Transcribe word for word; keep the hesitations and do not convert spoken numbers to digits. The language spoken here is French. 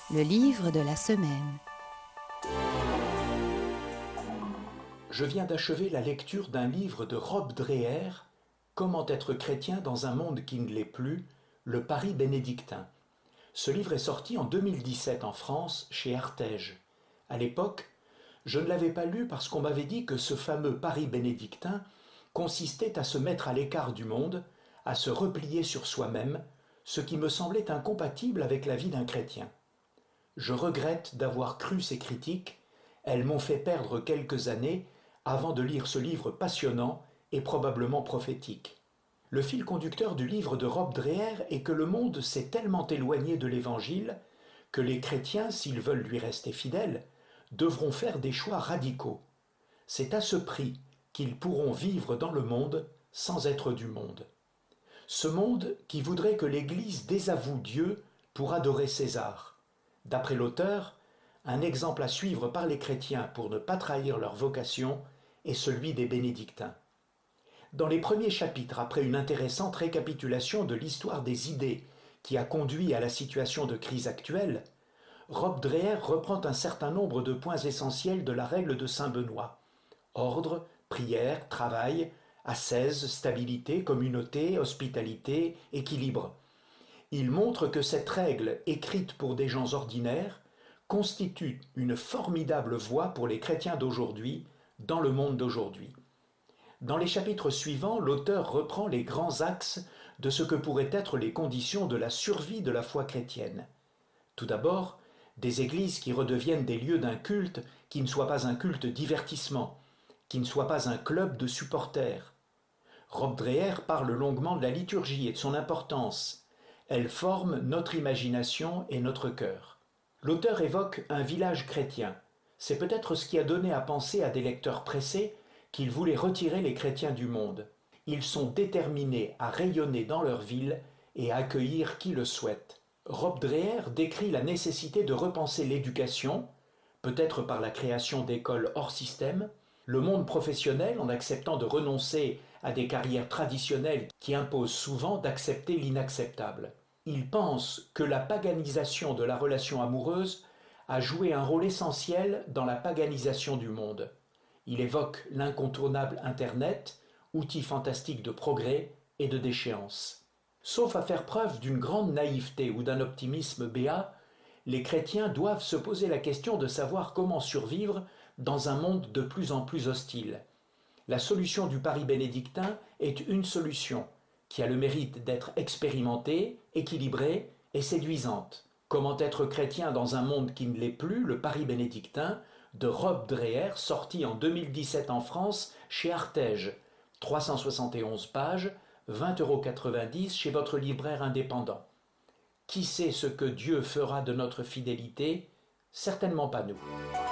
Le livre de la semaine. Je viens d'achever la lecture d'un livre de Rob Dreher, Comment être chrétien dans un monde qui ne l'est plus, le Paris bénédictin. Ce livre est sorti en deux mille dix-sept en France, chez Artege. À l'époque, je ne l'avais pas lu parce qu'on m'avait dit que ce fameux Paris bénédictin consistait à se mettre à l'écart du monde, à se replier sur soi-même, ce qui me semblait incompatible avec la vie d'un chrétien. Je regrette d'avoir cru ces critiques, elles m'ont fait perdre quelques années avant de lire ce livre passionnant et probablement prophétique. Le fil conducteur du livre de Rob Dreher est que le monde s'est tellement éloigné de l'Évangile que les chrétiens, s'ils veulent lui rester fidèles, devront faire des choix radicaux. C'est à ce prix qu'ils pourront vivre dans le monde sans être du monde. Ce monde qui voudrait que l'Église désavoue Dieu pour adorer César. D'après l'auteur, un exemple à suivre par les chrétiens pour ne pas trahir leur vocation est celui des bénédictins. Dans les premiers chapitres, après une intéressante récapitulation de l'histoire des idées qui a conduit à la situation de crise actuelle, Rob Dreher reprend un certain nombre de points essentiels de la règle de saint Benoît. Ordre, prière, travail, ascèse, stabilité, communauté, hospitalité, équilibre. Il montre que cette règle, écrite pour des gens ordinaires, constitue une formidable voie pour les chrétiens d'aujourd'hui, dans le monde d'aujourd'hui. Dans les chapitres suivants, l'auteur reprend les grands axes de ce que pourraient être les conditions de la survie de la foi chrétienne. Tout d'abord, des églises qui redeviennent des lieux d'un culte qui ne soit pas un culte divertissement, qui ne soit pas un club de supporters. Rob Dreher parle longuement de la liturgie et de son importance. Elle forme notre imagination et notre cœur. L'auteur évoque un village chrétien. C'est peut-être ce qui a donné à penser à des lecteurs pressés qu'il voulait retirer les chrétiens du monde. Ils sont déterminés à rayonner dans leur ville et à accueillir qui le souhaite. Rob Dreher décrit la nécessité de repenser l'éducation, peut-être par la création d'écoles hors système, le monde professionnel en acceptant de renoncer à des carrières traditionnelles qui imposent souvent d'accepter l'inacceptable. Il pense que la paganisation de la relation amoureuse a joué un rôle essentiel dans la paganisation du monde. Il évoque l'incontournable Internet, outil fantastique de progrès et de déchéance. Sauf à faire preuve d'une grande naïveté ou d'un optimisme béat, les chrétiens doivent se poser la question de savoir comment survivre dans un monde de plus en plus hostile. La solution du Paris bénédictin est une solution qui a le mérite d'être expérimentée, équilibrée et séduisante. Comment être chrétien dans un monde qui ne l'est plus, le Paris bénédictin, de Rob Dreher, sorti en deux mille dix-sept en France chez Artege, trois cent soixante et onze pages, vingt euros quatre-vingt-dix chez votre libraire indépendant. Qui sait ce que Dieu fera de notre fidélité? Certainement pas nous.